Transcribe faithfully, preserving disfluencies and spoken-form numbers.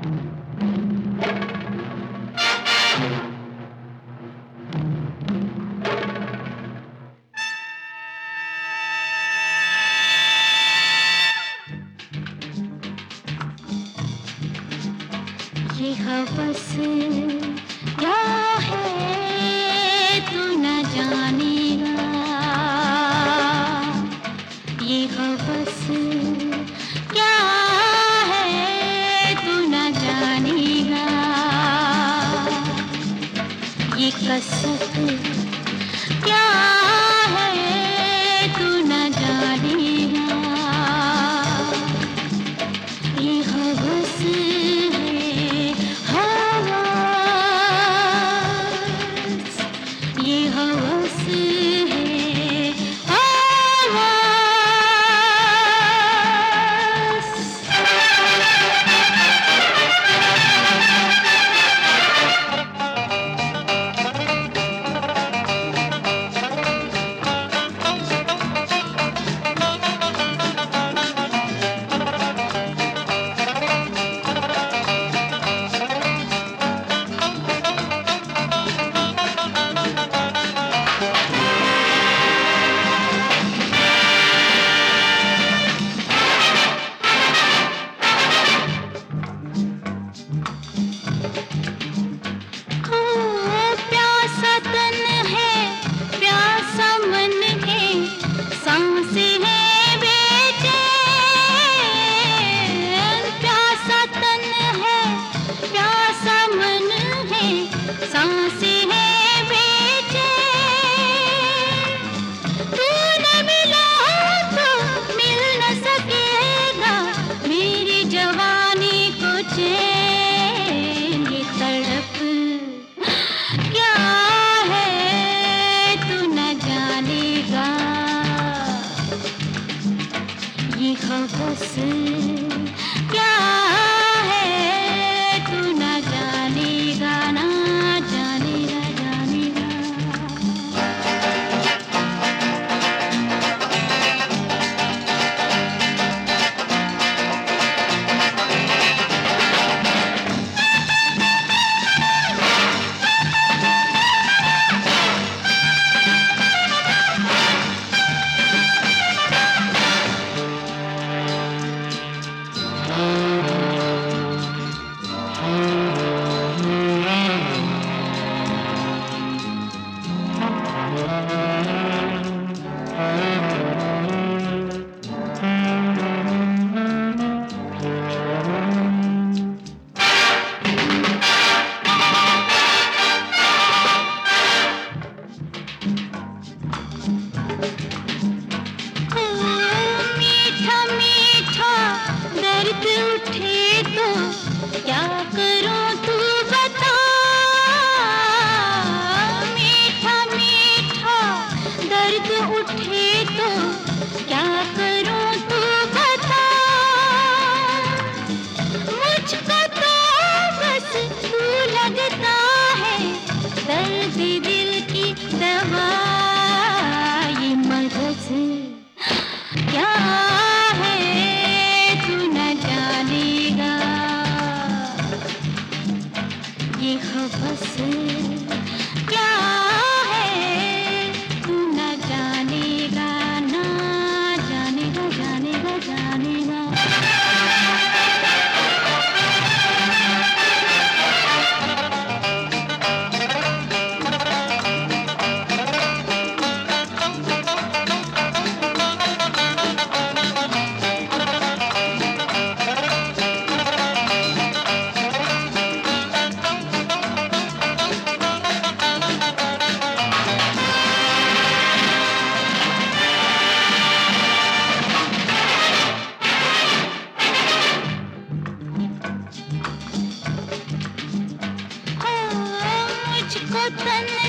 ये हवस क्या है तू न जानेगा, ये हवस क्या है तू न जानेगा, ये कसक क्या है तू न जानेगा, ये हवस ये हवस है हवस। सांसें हैं बेचैन, तू न मिला तो मिल न सकेगा मेरी जवानी को चैन, ये तड़प क्या है तू न जानेगा, ये हवस क्या है तू न जानेगा, ना जानेगा जानेगा। दर्द उठे तो क्या करूं तू बता, मीठा मीठा दर्द उठे तो क्या करूं तू बता, मुझको तो बस तू लगता है दर्द दिल की दवा, ये मगज क्या ये हवस क्या है तू न जानेगा, ना जानेगा जानेगा जानेगा। मुझको तन